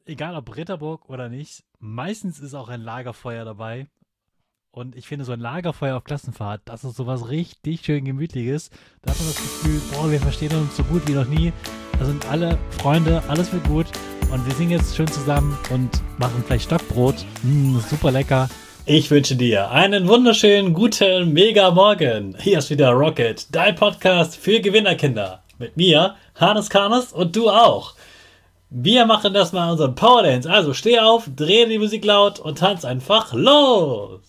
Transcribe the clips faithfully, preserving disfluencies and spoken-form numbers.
egal ob Ritterburg oder nicht, meistens ist auch ein Lagerfeuer dabei. Und ich finde, so ein Lagerfeuer auf Klassenfahrt, das ist sowas richtig schön Gemütliches. Da hat man das Gefühl, boah, wir verstehen uns so gut wie noch nie. Da sind alle Freunde, alles wird gut. Und wir singen jetzt schön zusammen und machen vielleicht Stockbrot. Mm, super lecker. Ich wünsche dir einen wunderschönen, guten, mega Morgen. Hier ist wieder Rocket, dein Podcast für Gewinnerkinder. Mit mir, Hannes Karnes und du auch. Wir machen das mal unseren Powerdance. Also steh auf, dreh die Musik laut und tanz einfach los.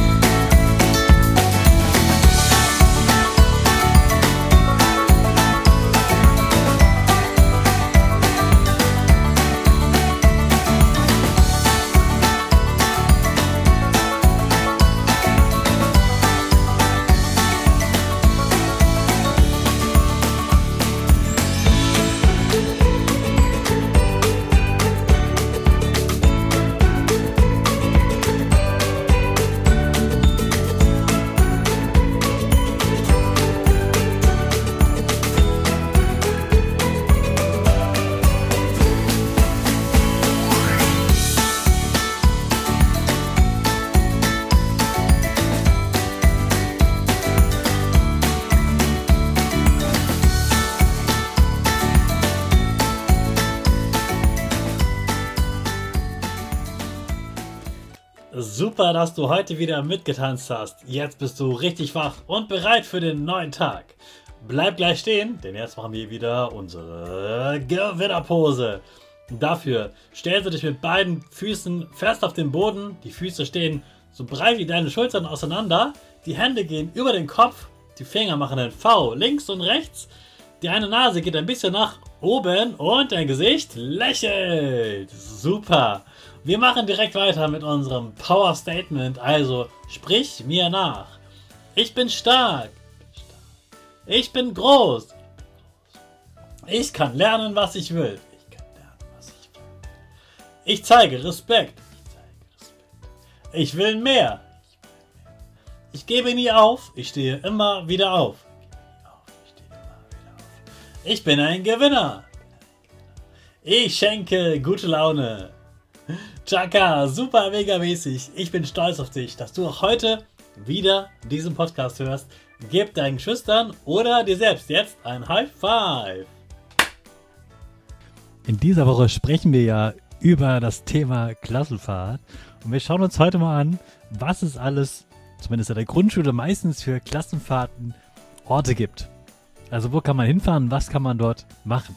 Super, dass du heute wieder mitgetanzt hast. Jetzt bist du richtig wach und bereit für den neuen Tag. Bleib gleich stehen, denn jetzt machen wir wieder unsere Gewinnerpose. Dafür stellst du dich mit beiden Füßen fest auf den Boden. Die Füße stehen so breit wie deine Schultern auseinander. Die Hände gehen über den Kopf. Die Finger machen ein V links und rechts. Die eine Nase geht ein bisschen nach oben und dein Gesicht lächelt. Super. Wir machen direkt weiter mit unserem Power Statement. Also sprich mir nach. Ich bin stark. Ich bin groß. Ich kann lernen, was ich will. Ich kann lernen, was ich will. Ich zeige Respekt. Ich will mehr. Ich gebe nie auf. Ich stehe immer wieder auf. Ich bin ein Gewinner. Ich schenke gute Laune. Chaka, super mega mäßig. Ich bin stolz auf dich, dass du auch heute wieder diesen Podcast hörst. Gib deinen Geschwistern oder dir selbst jetzt ein High Five. In dieser Woche sprechen wir ja über das Thema Klassenfahrt. Und wir schauen uns heute mal an, was es alles, zumindest in der Grundschule, meistens für Klassenfahrten Orte gibt. Also wo kann man hinfahren, was kann man dort machen?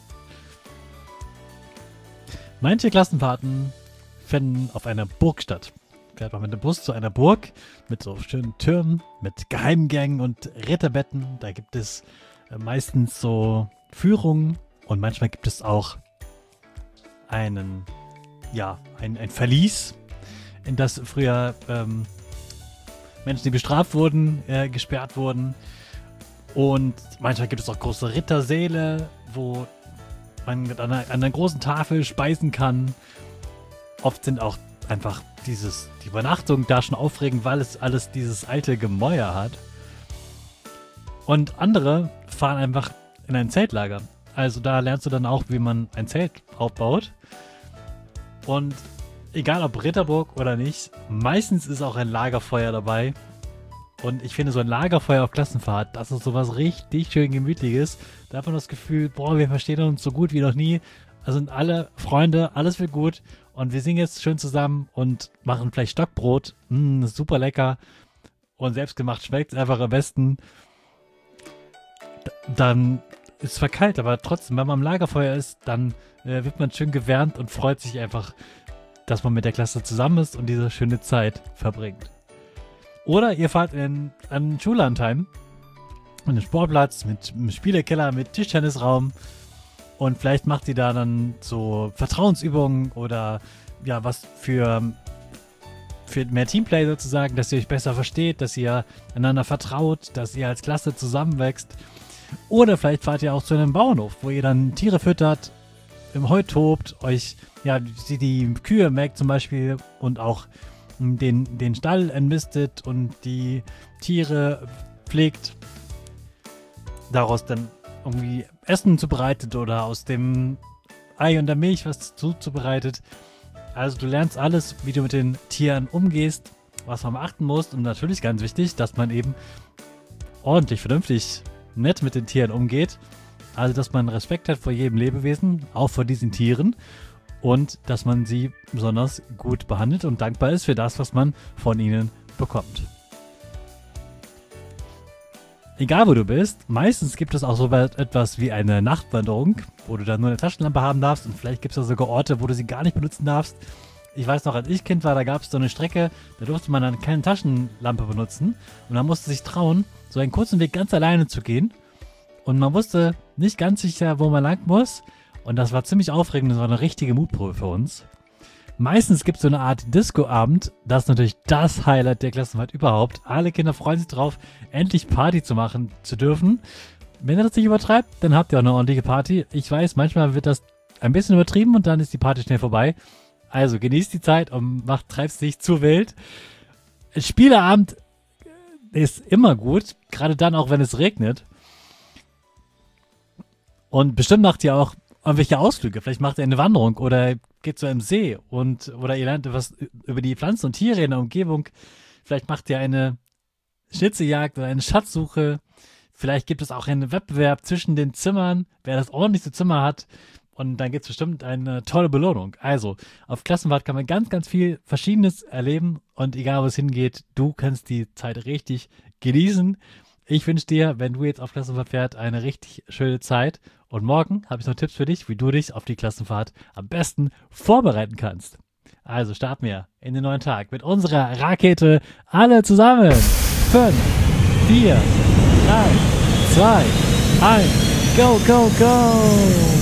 Manche Klassenfahrten finden auf einer Burg statt. Fährt man mit dem Bus zu einer Burg mit so schönen Türmen, mit Geheimgängen und Ritterbetten. Da gibt es meistens so Führungen und manchmal gibt es auch einen, ja, ein, ein Verlies, in das früher ähm, Menschen, die bestraft wurden, äh, gesperrt wurden. Und manchmal gibt es auch große Rittersäle, wo man an einer, an einer großen Tafel speisen kann. Oft sind auch einfach dieses, die Übernachtung da schon aufregend, weil es alles dieses alte Gemäuer hat. Und andere fahren einfach in ein Zeltlager. Also da lernst du dann auch, wie man ein Zelt aufbaut. Und egal ob Ritterburg oder nicht, meistens ist auch ein Lagerfeuer dabei. Und ich finde, so ein Lagerfeuer auf Klassenfahrt, das ist sowas richtig schön Gemütliches. Da hat man das Gefühl, boah, wir verstehen uns so gut wie noch nie. Da sind alle Freunde, alles wird gut. Und wir singen jetzt schön zusammen und machen vielleicht Stockbrot. Mm, super lecker. Und selbstgemacht schmeckt es einfach am besten. D- dann ist es zwar kalt, aber trotzdem, wenn man am Lagerfeuer ist, dann äh, wird man schön gewärmt und freut sich einfach, dass man mit der Klasse zusammen ist und diese schöne Zeit verbringt. Oder ihr fahrt in einen Schullandheim, in einen Sportplatz mit einem Spielekeller, mit Tischtennisraum. Und vielleicht macht ihr da dann so Vertrauensübungen oder ja, was für, für mehr Teamplay sozusagen, dass ihr euch besser versteht, dass ihr einander vertraut, dass ihr als Klasse zusammenwächst. Oder vielleicht fahrt ihr auch zu einem Bauernhof, wo ihr dann Tiere füttert, im Heu tobt, euch ja die, die Kühe melkt zum Beispiel und auch den, den Stall entmistet und die Tiere pflegt. Daraus dann irgendwie Essen zubereitet oder aus dem Ei und der Milch was zuzubereitet. Also du lernst alles, wie du mit den Tieren umgehst, was man beachten muss. Und natürlich ganz wichtig, dass man eben ordentlich, vernünftig, nett mit den Tieren umgeht. Also dass man Respekt hat vor jedem Lebewesen, auch vor diesen Tieren. Und dass man sie besonders gut behandelt und dankbar ist für das, was man von ihnen bekommt. Egal wo du bist, meistens gibt es auch so etwas wie eine Nachtwanderung, wo du dann nur eine Taschenlampe haben darfst und vielleicht gibt es da sogar Orte, wo du sie gar nicht benutzen darfst. Ich weiß noch, als ich Kind war, da gab es so eine Strecke, da durfte man dann keine Taschenlampe benutzen und man musste sich trauen, so einen kurzen Weg ganz alleine zu gehen und man wusste nicht ganz sicher, wo man lang muss und das war ziemlich aufregend, das war eine richtige Mutprobe für uns. Meistens gibt es so eine Art Disco-Abend. Das ist natürlich das Highlight der Klassenfahrt überhaupt. Alle Kinder freuen sich drauf, endlich Party zu machen zu dürfen. Wenn ihr das nicht übertreibt, dann habt ihr auch eine ordentliche Party. Ich weiß, manchmal wird das ein bisschen übertrieben und dann ist die Party schnell vorbei. Also genießt die Zeit und macht, treibt es nicht zu wild. Spieleabend ist immer gut, gerade dann auch, wenn es regnet. Und bestimmt macht ihr auch irgendwelche Ausflüge. Vielleicht macht ihr eine Wanderung oder geht zu einem See und oder ihr lernt etwas über die Pflanzen und Tiere in der Umgebung. Vielleicht macht ihr eine Schnitzeljagd oder eine Schatzsuche. Vielleicht gibt es auch einen Wettbewerb zwischen den Zimmern, wer das ordentlichste Zimmer hat. Und dann gibt es bestimmt eine tolle Belohnung. Also, auf Klassenfahrt kann man ganz, ganz viel Verschiedenes erleben. Und egal, wo es hingeht, du kannst die Zeit richtig genießen. Ich wünsche dir, wenn du jetzt auf Klassenfahrt fährst, eine richtig schöne Zeit. Und morgen habe ich noch Tipps für dich, wie du dich auf die Klassenfahrt am besten vorbereiten kannst. Also starten wir in den neuen Tag mit unserer Rakete alle zusammen. fünf, vier, drei, zwei, eins, go, go, go!